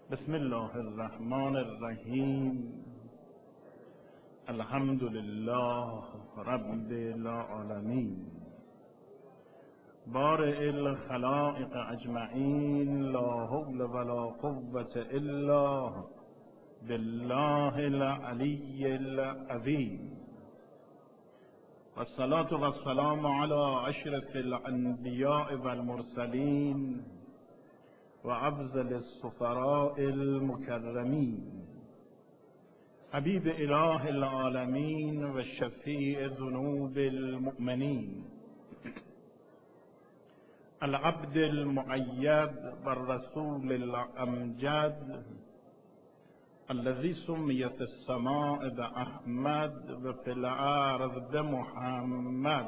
بسم الله الرحمن الرحیم. الحمد لله رب العالمین. بارئ الخلائق اجمعین. لا حول ولا قوة الا بالله العلی العظیم. والصلاة والسلام على اشرف الانبیاء والمرسلین و افضل السفراء المکرمین، حبیب اله العالمین و شفیع ذنوب المؤمنین، العبد المؤید والرسول الامجد الذي سمي في السماء بأحمد و في الارض بمحمد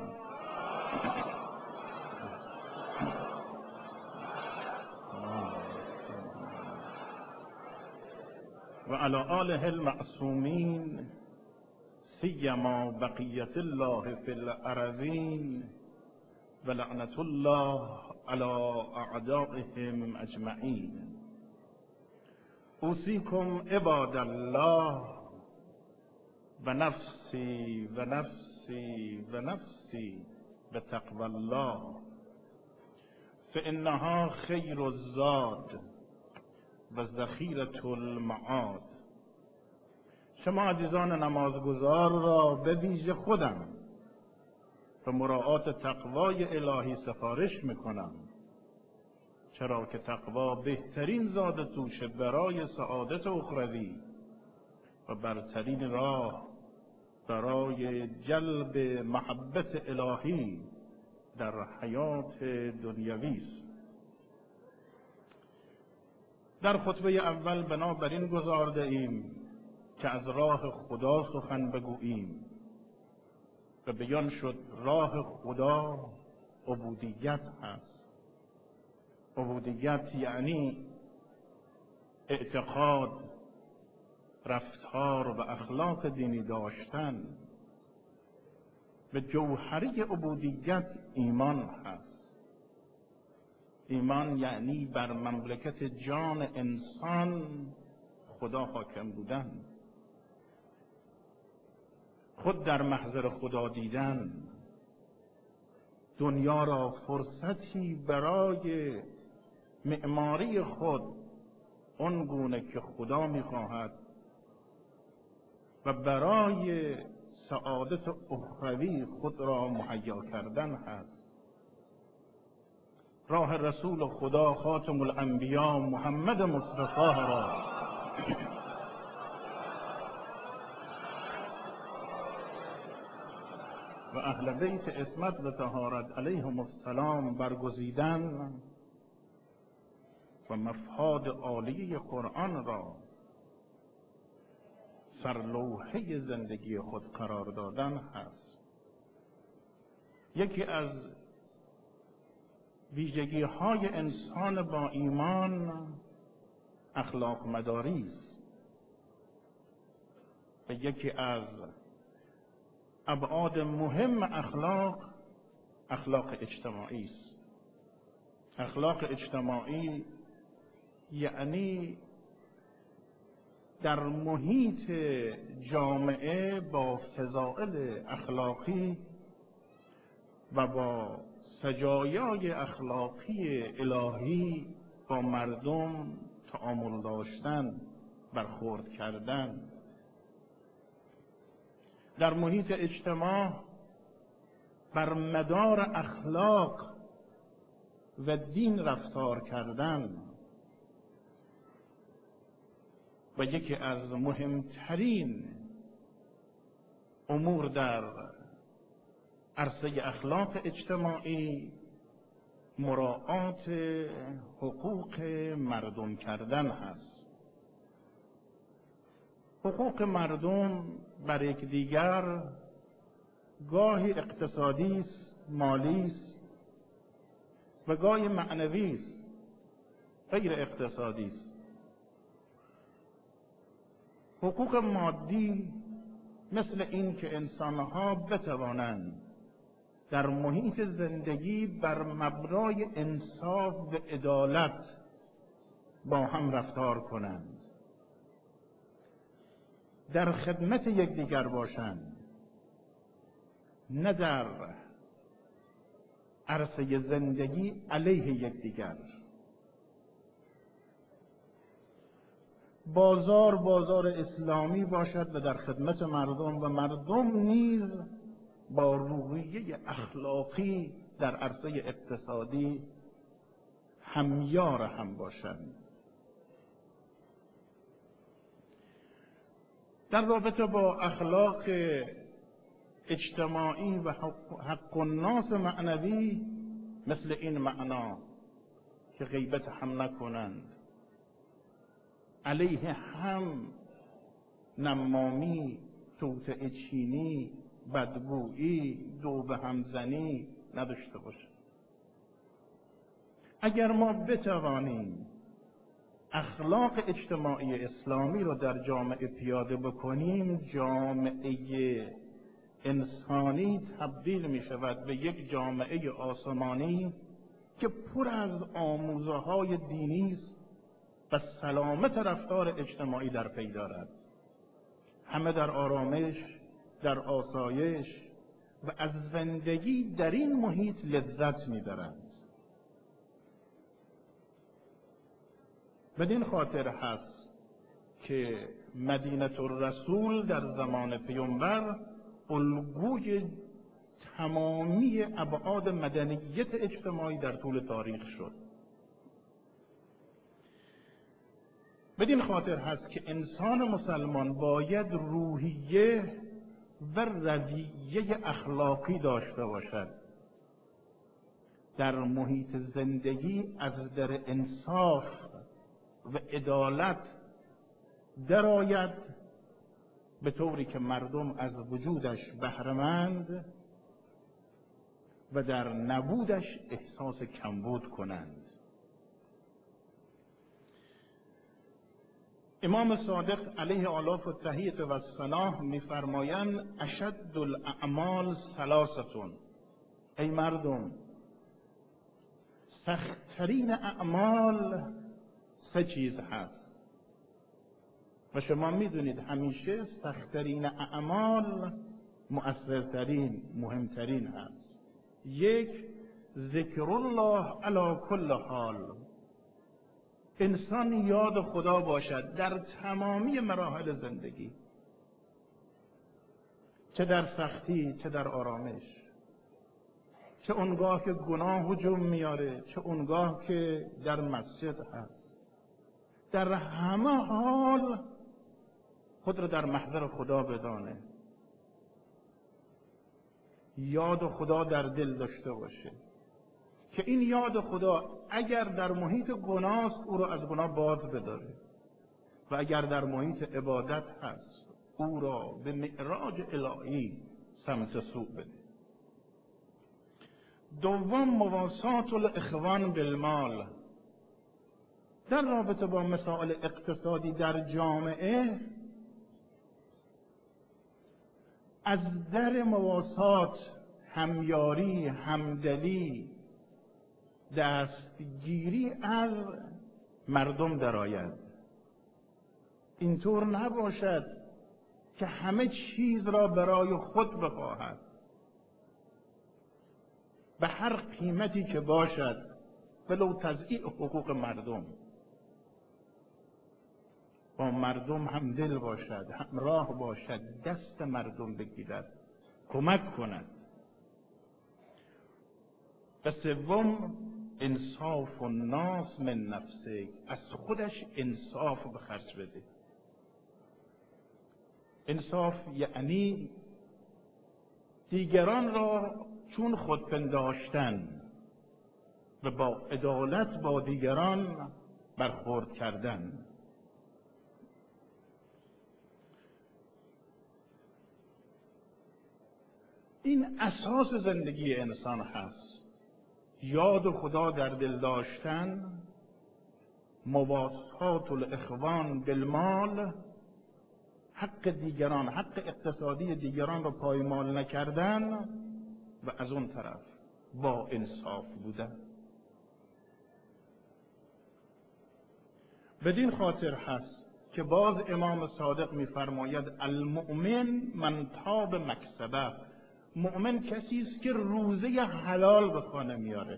و علی آله المعصومین، سیما بقیة الله فی الارضین و لعنة الله علی اعدائهم اجمعین. اوصیکم عباد الله و نفسی و نفسی و نفسی بتقوی الله فانها خیر الزاد و ذخیرة المعاد. شما عزیزان نمازگزار را به ویژه خودم به مراعات تقوای الهی سفارش میکنم، چرا که تقوا بهترین زاد توشه برای سعادت اخروی و برترین راه برای جلب محبت الهی در حیات دنیوی است. در خطبه اول بنابراین گزارده ایم که از راه خدا سخن بگوییم و بیان شد راه خدا عبودیت هست. عبودیت یعنی اعتقاد، رفتار و اخلاق دینی داشتن. به جوهره عبودیت ایمان هست. ایمان یعنی بر مملکت جان انسان خدا حاکم بودن، خود در محضر خدا دیدن، دنیا را فرصتی برای معماری خود آنگونه که خدا می‌خواهد و برای سعادت اخروی خود را مهیا کردن هست. راه رسول خدا خاتم الانبیا محمد مصطفی را و اهل بیت عصمت و طهارت علیهم السلام برگزیدن و مفاد عالی قرآن را سرلوحه زندگی خود قرار دادن هست. یکی از ویژگی های انسان با ایمان اخلاق مداری است و یکی از ابعاد مهم اخلاق اجتماعی است. اخلاق اجتماعی یعنی در محیط جامعه با فضائل اخلاقی و با سجایای اخلاقی الهی با مردم تعامل داشتن، برخورد کردن. در محیط اجتماع بر مدار اخلاق و دین رفتار کردن و یکی از مهمترین امور در عرصه اخلاق اجتماعی مراعات حقوق مردم کردن هست. حقوق مردم بر یکدیگر گاهی اقتصادی است، مالی است و گاهی معنوی است، غیر اقتصادی است. حقوق مادی مثل این که انسانها بتوانند در محیط زندگی بر مبنای انصاف و عدالت با هم رفتار کنند، در خدمت یکدیگر باشند، نه در عرصه زندگی علیه یکدیگر. بازار اسلامی باشد و در خدمت مردم، و مردم نیز با روحیه اخلاقی در عرصه اقتصادی همیار هم باشند. در رابطه با اخلاق اجتماعی و حق الناس معنوی، مثل این معنا که غیبت هم نکنند، علیه هم نمامی، توطئه چینی، بدگویی، دو به هم زنی نداشته باشند. اگر ما بتوانیم اخلاق اجتماعی اسلامی رو در جامعه پیاده بکنیم، جامعه انسانی تبدیل می شود به یک جامعه آسمانی که پر از آموزه های دینی است و سلامت رفتار اجتماعی در پی دارد. همه در آرامش، در آسایش و از زندگی در این محیط لذت می برند. بدین خاطر هست که مدینه الرسول در زمان پیامبر الگوی تمامی ابعاد مدنیت اجتماعی در طول تاریخ شد. بدین خاطر هست که انسان مسلمان باید روحیه و رویه اخلاقی داشته باشد. در محیط زندگی از در انصاف و عدالت درآید، به طوری که مردم از وجودش بهره‌مند و در نبودش احساس کمبود کنند. امام صادق علیه آلاف التحیة و الثنا می‌فرمایند اشد الاعمال ثلاثة. ای مردم، سخت‌ترین اعمال سه چیز هست و شما میدونید همیشه سخت‌ترین اعمال مؤثرترین، مهمترین هست. یک، ذکر الله علی کل حال، انسان یاد خدا باشد در تمامی مراحل زندگی، چه در سختی چه در آرامش، چه اونگاه که گناه هجوم میاره چه اونگاه که در مسجد هست، در همه حال خود را در محضر خدا بدانه، یاد خدا در دل داشته باشه که این یاد خدا اگر در محیط گناه است او را از گناه باز بداره و اگر در محیط عبادت هست او را به معراج الهی سمت سو بده. دوم، مواساة الاخوان بالمال. در رابطه با مسائل اقتصادی در جامعه، از در مواسات، همیاری، همدلی، دستگیری از مردم درآید. اینطور نباشد که همه چیز را برای خود بخواهد، به هر قیمتی که باشد، ولو تضییع حقوق مردم. با مردم همدل باشد، همراه باشد، دست مردم بگیرد، کمک کند. و سوم، انصاف الناس من نفسه، از خودش انصاف به خرج بده. انصاف یعنی دیگران را چون خود پنداشتن و با عدالت با دیگران برخورد کردن. این اساس زندگی انسان هست. یاد خدا در دل داشتن، مواساة الاخوان بالمال، حق دیگران، حق اقتصادی دیگران را پایمال نکردن و از اون طرف با انصاف بودن. بدین خاطر هست که باز امام صادق می‌فرماید المؤمن من طاب مکسبه، مؤمن کسی است که روزه حلال به خانه میاره.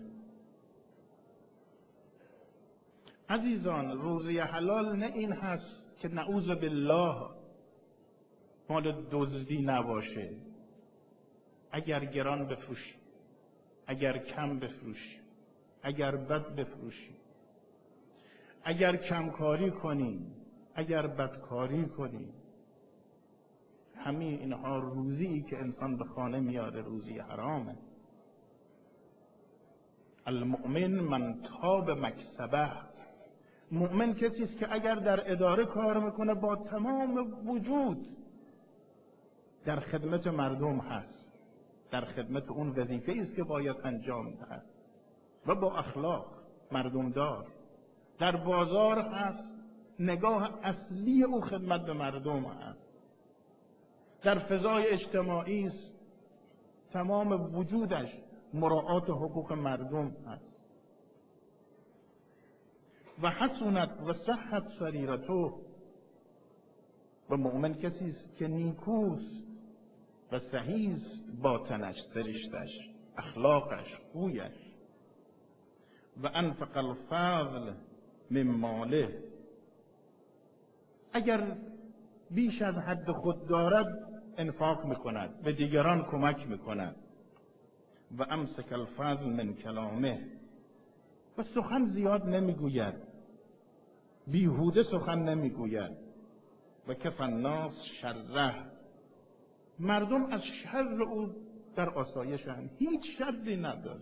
عزیزان، روزه حلال نه این هست که نعوذ بالله مال دزدی نباشه، اگر گران بفروشی، اگر کم بفروشی، اگر بد بفروشی، اگر کمکاری کنی، اگر بدکاری کنی، همه اینها روزی که انسان به خانه میاره روزی حرامه. المؤمن من طاب مکسبه، مؤمن کسی است که اگر در اداره کار میکنه با تمام وجود در خدمت مردم هست، در خدمت اون وظیفه است که باید انجام دهد و با اخلاق مردم دار. در بازار هست، نگاه اصلی او خدمت به مردم هست. در فضای اجتماعی است، تمام وجودش مراعات حقوق مردم هست. و حسنت و صحت سریرته، و مؤمن کسی است که نیکوست و صحیح است باطنش، سرشتش، اخلاقش، خویش. و انفق الفضل من ماله، اگر بیش از حد خود دارد انفاق میکند، به دیگران کمک میکند. و امسک الفضل من کلامه، و سخن زیاد نمیگوید، بیهوده سخن نمیگوید. و کف الناس شره، مردم از شر او در آسایشند، هیچ شری نداره.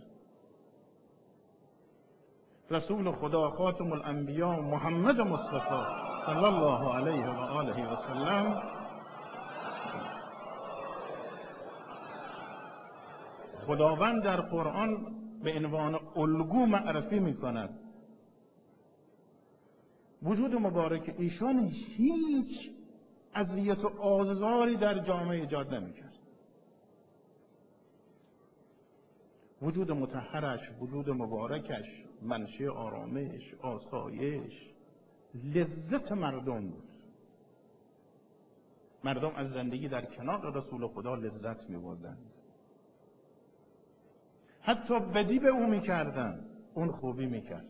رسول خدا خاتم الانبیا محمد مصطفی صلی الله علیه و آله و سلم خداوند در قرآن به عنوان الگو معرفی میکند. وجود مبارک ایشان هیچ اذیت و آزاری در جامعه ایجاد نمیکرد. وجود مطهرش، وجود مبارکش منشأ آرامش، آسایش، لذت مردم بود. مردم از زندگی در کنار رسول خدا لذت می‌بردند. حتی بدی به او می‌کردند، اون خوبی می‌کرد.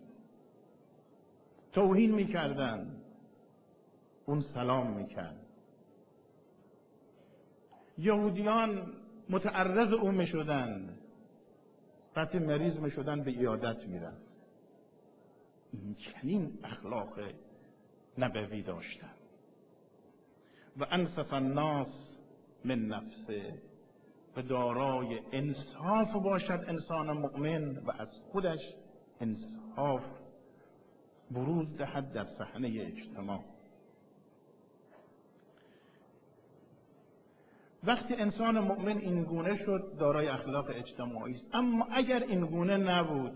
توهین می‌کردند، اون سلام می‌کرد. یهودیان متعرض او می‌شدند، وقتی مریض می‌شدند به عیادت می‌رفت. این چنین اخلاق نبوی داشتند. و انصف الناس من نفسه، و دارای انصاف باشد انسان مؤمن و از خودش انصاف بروز دهد در صحنه اجتماع. وقتی انسان مؤمن این گونه شد دارای اخلاق اجتماعی است. اما اگر این گونه نبود،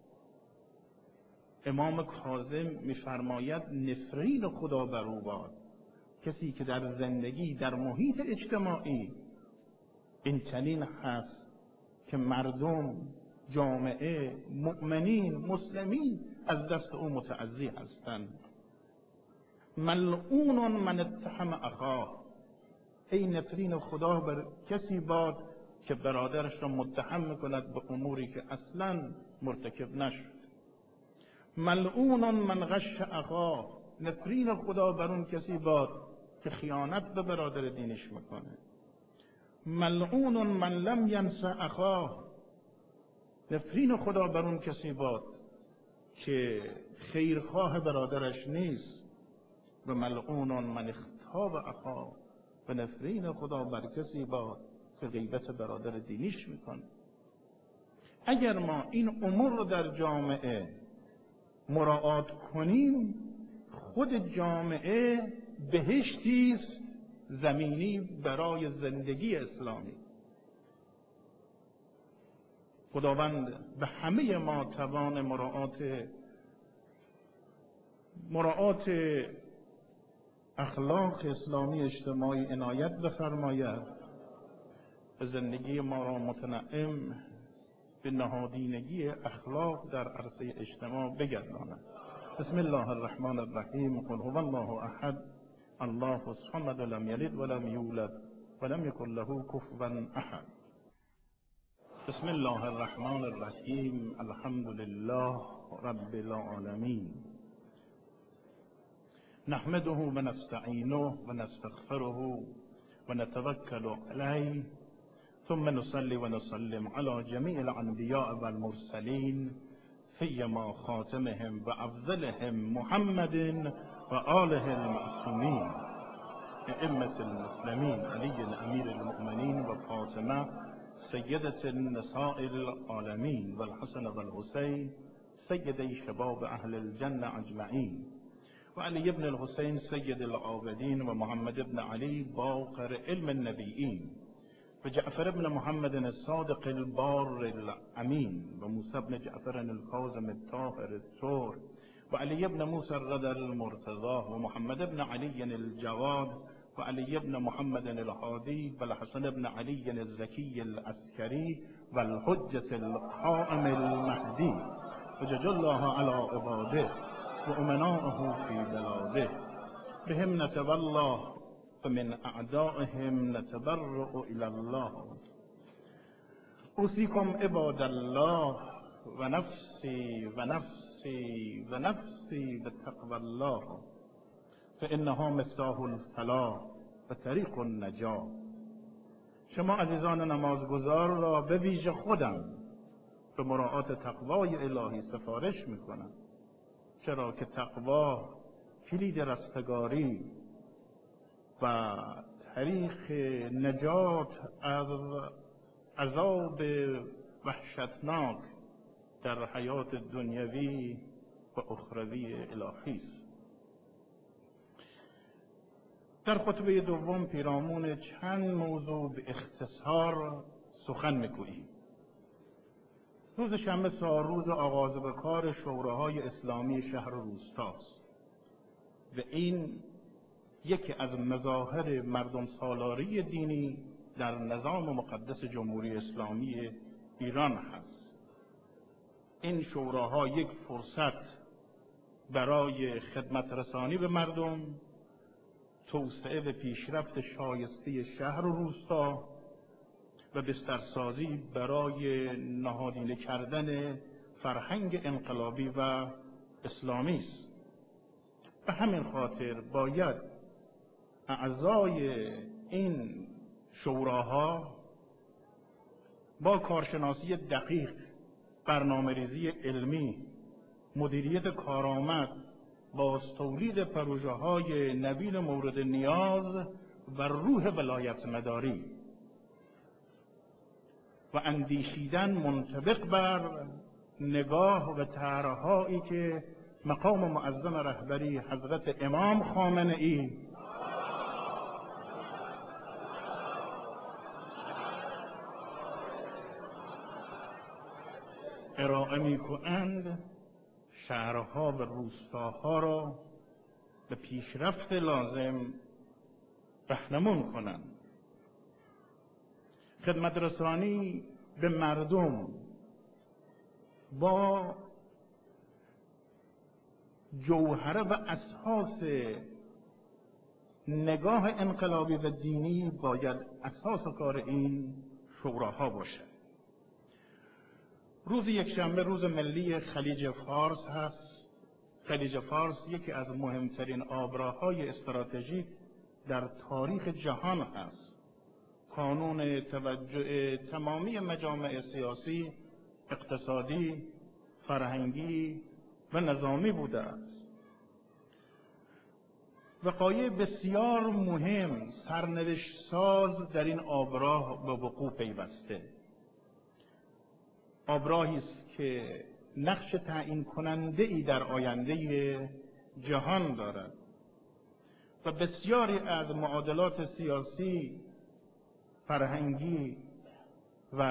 امام کاظم می‌فرماید نفرین خدا بر او باد. کسی که در زندگی در محیط اجتماعی این چنین هست که مردم، جامعه، مؤمنین، مسلمین از دست او متعزی هستند. ملعون من اتهم اخاه، ای نفرین خدا بر کسی باد که برادرش را متهم میکند به اموری که اصلا مرتکب نشد. ملعون من غش اخاه، نفرین خدا بر اون کسی باد که خیانت به برادر دینش میکنه. ملعون من لم ینس اخاه، نفرین خدا بر اون کسی باد که خیرخواه برادرش نیست. و ملعون من اغتاب اخاه، و نفرین خدا بر کسی باد که غیبت برادر دینیش میکنه. اگر ما این امور رو در جامعه مراعات کنیم، خود جامعه بهشتی است زمینی برای زندگی اسلامی. خداوند به همه ما توان مراعات اخلاق اسلامی اجتماعی عنایت بفرماید و زندگی ما را متنعم به نهادینگی اخلاق در عرصه اجتماع بگرداند. بسم الله الرحمن الرحیم. قل هو الله احد الله الصمد لم یلد ولم یولد ولم یکن له کفوا احد. بسم الله الرحمن الرحیم. الحمد لله رب العالمین. نحمده و نستعینه و نستغفره و نتوکل علیه ثم نصلي ونسلم على جميع الأنبياء والمرسلين فيما خاتمهم وأفضلهم محمد وآله المعصومين أئمة المسلمين علي أمير المؤمنين وفاطمة سيدة النساء العالمين والحسن والحسين سيدي شباب أهل الجنة أجمعين وعلي بن الحسين سيد العابدين ومحمد بن علي باقر علم النبيين وجعفر بن محمد الصادق البار الأمين وموسى بن جعفر الكاظم الطاهر الطهر وعلي بن موسى الرضا المرتضى ومحمد بن علي الجواد وعلي بن محمد الهادي والحسن بن علي الزكي العسكري والحجة القائم المهدي وجج الله على عباده وأمنائه في بلاده بهم نتولى ومن أعدائهم نتبرأ إلى الله. أوصيكم عباد الله ونفسي ونفسي ونفسي بتقوى الله فإنها مفتاح الفلاح و طریق النجاة. شما عزیزان نمازگزار را به ویژه خودم به مراعات تقوای الهی سفارش میکنم، چرا که تقوا کلید رستگاری و طریق نجات از عذاب وحشتناک در حیات دنیوی و اخروی الهی است. در خطبه دوم پیرامون چند موضوع به اختصار سخن میگوییم. روز شنبه روز آغاز به کار شوراهای اسلامی شهر و روستاست و این یکی از مظاهر مردم سالاری دینی در نظام مقدس جمهوری اسلامی ایران هست. این شوراها یک فرصت برای خدمت رسانی به مردم، توسعه و پیشرفت شایسته شهر و روستا و بسترسازی برای نهادینه کردن فرهنگ انقلابی و اسلامی است. به همین خاطر باید اعضای این شوراها با کارشناسی دقیق، برنامه‌ریزی علمی، مدیریت کارآمد، با تولید پروژه‌های نوین مورد نیاز و روح ولایت مداری و اندیشیدن منطبق بر نگاه و طرح‌هایی که مقام معظم رهبری حضرت امام خامنه‌ای ارائه می‌کنند شهرها و روستاها را به پیشرفت لازم راهنمون کنند. خدمت رسانی به مردم با جوهره و اساس نگاه انقلابی و دینی باید اساس کار این شوراها باشد. روز یکشنبه روز ملی خلیج فارس هست. خلیج فارس یکی از مهمترین آبراهای استراتژیک در تاریخ جهان است. کانون توجه تمامی مجامع سیاسی، اقتصادی، فرهنگی و نظامی بوده است. وقایع بسیار مهم سرنوشت ساز در این آبراه به وقوع پیوسته. آبراهی است که نقش تعیین کننده ای در آینده جهان دارد و بسیاری از معادلات سیاسی، فرهنگی و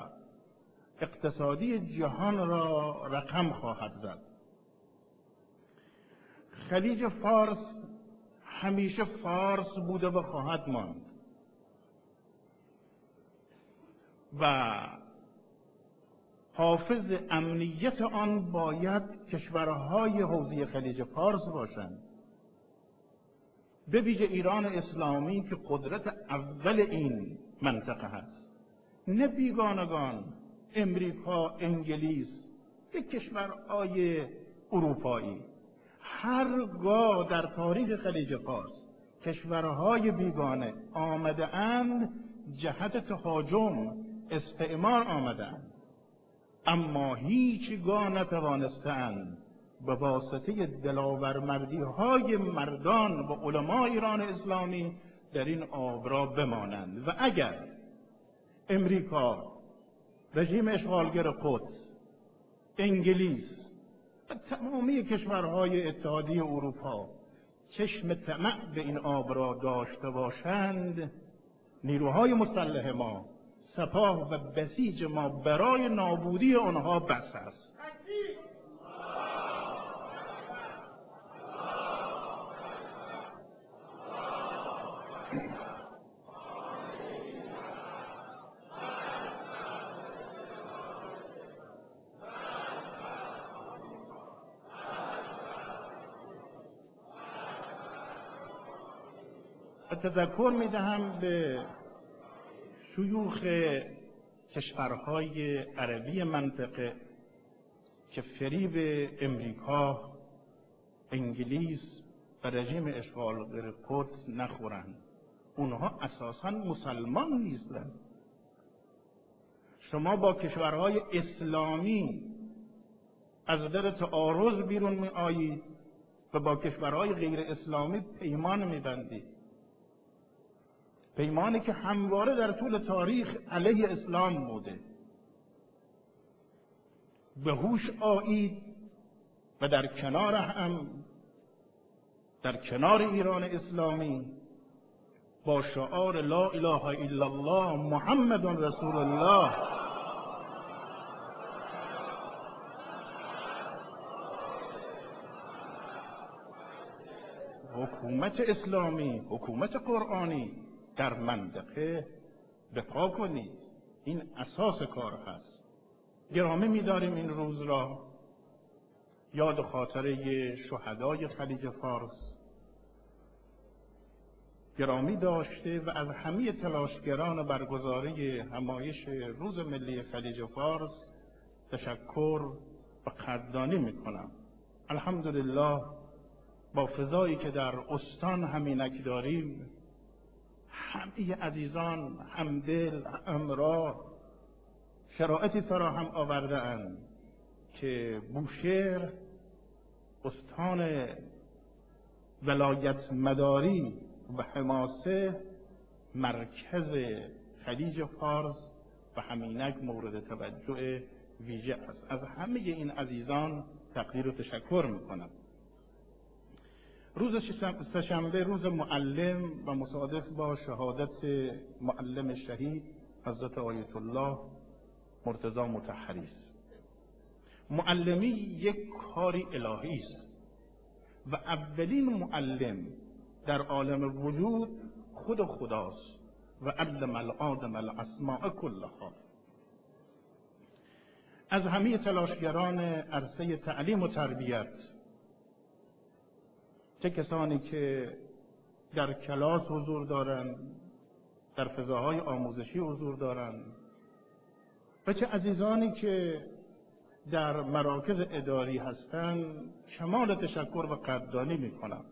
اقتصادی جهان را رقم خواهد زد. خلیج فارس همیشه فارس بوده و خواهد ماند و حافظ امنیت آن باید کشورهای حوزه خلیج فارس باشند، به ویژه ایران اسلامی که قدرت اول این منطقه هست، نه بیگانگان امریکا، انگلیس، که کشورهای اروپایی. هرگاه در تاریخ خلیج فارس کشورهای بیگانه آمده اند جهت تهاجم، استعمار آمده اند، اما هیچگاه نتوانستند به واسطه دلاورمردی های مردان و علمای ایران اسلامی در این آبرا بمانند. و اگر امریکا، رژیم اشغالگر قدس، انگلیس و تمامی کشورهای اتحادیه اروپا چشم طمع به این آبرا داشته باشند، نیروهای مسلح ما، سپاه و بسیج ما برای نابودی آنها بس است. تذکر میدهم به شیوخ کشورهای عربی منطقه که فریب امریکا، انگلیس و رژیم اشغالگر قدس نخورند. اونها اساساً مسلمان نیستند. شما با کشورهای اسلامی از در تعارض بیرون می آیید و با کشورهای غیر اسلامی پیمان می بندید، پیمانی که همواره در طول تاریخ علیه اسلام بوده. به هوش آیید و در کنار هم، در کنار ایران اسلامی، با شعار لا اله الا الله محمد رسول الله حکومت اسلامی، حکومت قرآنی در منطقه بپا کنید. این اساس کار هست. گرامی می‌داریم این روز را، یاد خاطره شهدای خلیج فارس گرامی داشته و از همه تلاشگران برگزاری همایش روز ملی خلیج فارس تشکر و قدردانی می‌کنم. الحمدلله با فضایی که در استان همینک داریم، همه عزیزان همدل، همراه، شرایطی فراهم آورده اند که بوشهر، استان ولایت مداری و حماسه، مرکز خلیج فارس و همینک مورد توجه ویژه است. از همه این عزیزان تقدیر و تشکر میکنم. روز سه‌شنبه روز معلم و مصادف با شهادت معلم شهید حضرت آیت الله مرتضی مطهری است. معلمی یک کاری الهی است و اولین معلم در عالم وجود خود خداست و علم الآدم الاسماء کلها. از همه تلاشگران عرصه تعلیم و تربیت، چه کسانی که در کلاس حضور دارند، در فضاهای آموزشی حضور دارند، و چه عزیزانی که در مراکز اداری هستند، کمال تشکر و قدردانی می‌کنم.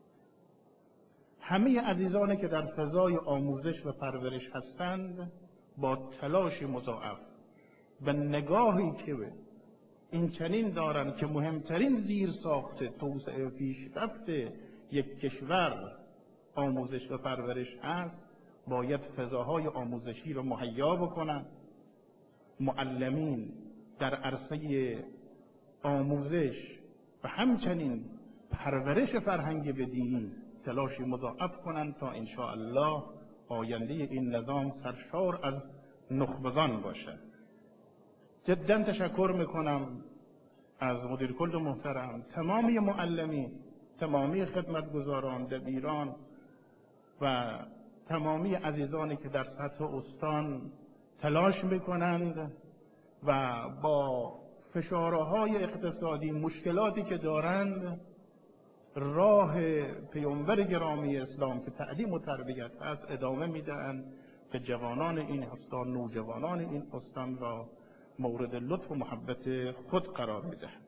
همه عزیزانی که در فضای آموزش و پرورش هستند، با تلاش مضاعف و نگاهی که این چنین دارند که مهمترین زیر ساخت توسعه و پیشرفت یک کشور آموزش و پرورش هست، باید فضاهای آموزشی را مهیا بکنند. معلمین در عرصه آموزش و همچنین پرورش فرهنگ دینی تلاشی مضاعف کنند تا انشاءالله آینده این نظام سرشار از نخبگان باشد. جدا تشکر میکنم از مدیر کل محترم، تمامی معلمین، تمامی خدمتگزاران، دبیران و تمامی عزیزانی که در سطح استان تلاش میکنند و با فشارهای اقتصادی مشکلاتی که دارند راه پیامبر گرامی اسلام که تعلیم و تربیت هست ادامه میدهند که جوانان این استان، نوجوانان این استان را مورد لطف و محبت خود قرار میدهند.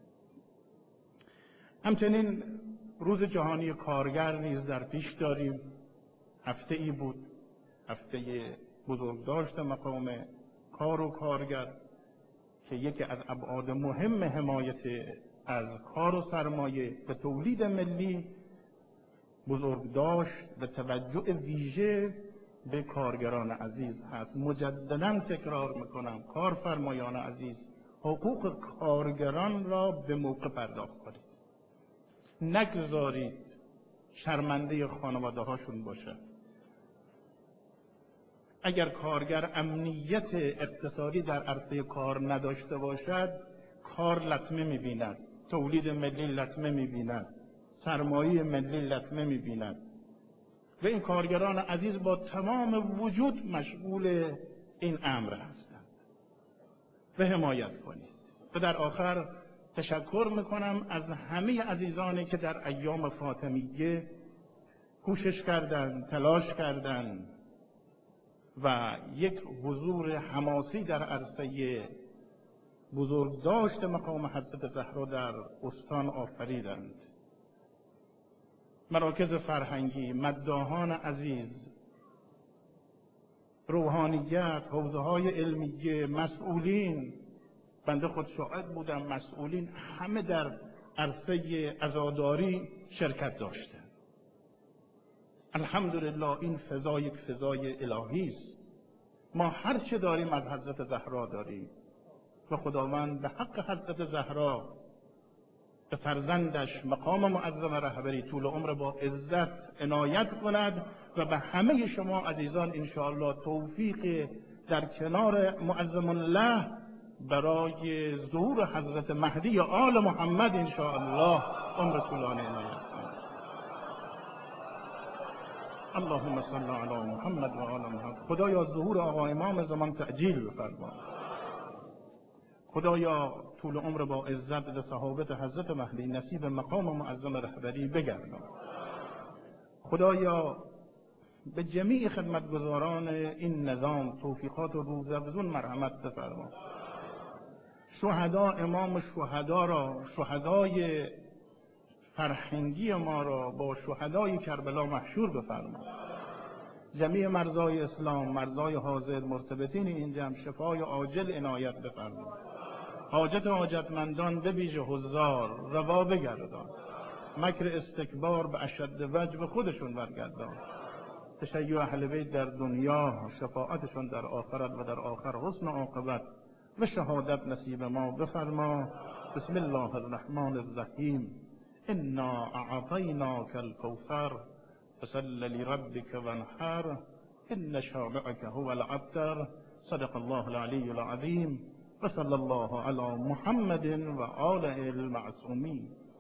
همچنین روز جهانی کارگر نیز در پیش داریم. هفته ای بود، هفته بزرگداشت مقام کار و کارگر که یکی از ابعاد مهم حمایت از کار و سرمایه به تولید ملی بزرگداشت و توجه ویژه به کارگران عزیز هست. مجددا تکرار میکنم کارفرمایان عزیز، حقوق کارگران را به موقع پرداخت کنید. نگذارید شرمنده خانواده هاشون باشد. اگر کارگر امنیت اقتصادی در عرصه کار نداشته باشد، کار لطمه می‌بیند، تولید ملی لطمه می‌بیند، سرمایه ملی لطمه می‌بیند و این کارگران عزیز با تمام وجود مشغول این امر هستند و حمایت کنید. و در آخر تشکر میکنم از همه عزیزانی که در ایام فاطمیه کوشش کردند، تلاش کردند و یک حضور حماسی در عرصه بزرگداشت مقام حضرت زهرا در استان آفریدند. مراکز فرهنگی، مداحان عزیز، روحانیت، حوزه‌های علمیه، مسئولین، بنده خود شاهد بودم، مسئولین همه در عرصه عزاداری شرکت داشتند. الحمدلله این فضا یک فضای الهی است. ما هر چه داریم از حضرت زهرا داریم و خداوند به حق حضرت زهرا به فرزندش مقام معظم رهبری طول عمر با عزت عنایت کند و به همه شما عزیزان انشاءالله توفیق در کنار معظم الله برای ظهور حضرت مهدی آل محمد انشاءالله عمر طولانی عنایت کند. اللهم صل علی محمد و آل محمد. خدایا ظهور آقا امام زمان تعجیل بفرما. خدایا طول عمر با عزت و صحابت حضرت مهدی نصیب مقام معظم رهبری بگردان. خدایا به جمیع خدمتگزاران این نظام توفیقات و روزافزون مرحمت بفرما. شهدا، امام شهدا را، شهدای فرهنگی ما را با شهدای کربلا محشور بفرما. جمیع مرزای اسلام، مرزای حاضر، مرتبطین این جمع شفای عاجل عنایت بفرما. حاجت حاجتمندان به ویژه حضار روا بگردان. مکر استکبار به اشد وجه به خودشون برگردان. تشیع اهل بیت در دنیا، شفاعتشون در آخرت و در آخر حسن عاقبت و شهادت نصیب ما بفرما. بسم الله الرحمن الرحیم. انا اعطیناک الکوثر فصل لربک وانحر ان شانئک هو الابتر. صدق الله العلی العظیم و صلی الله علی محمد و آله المعصومین.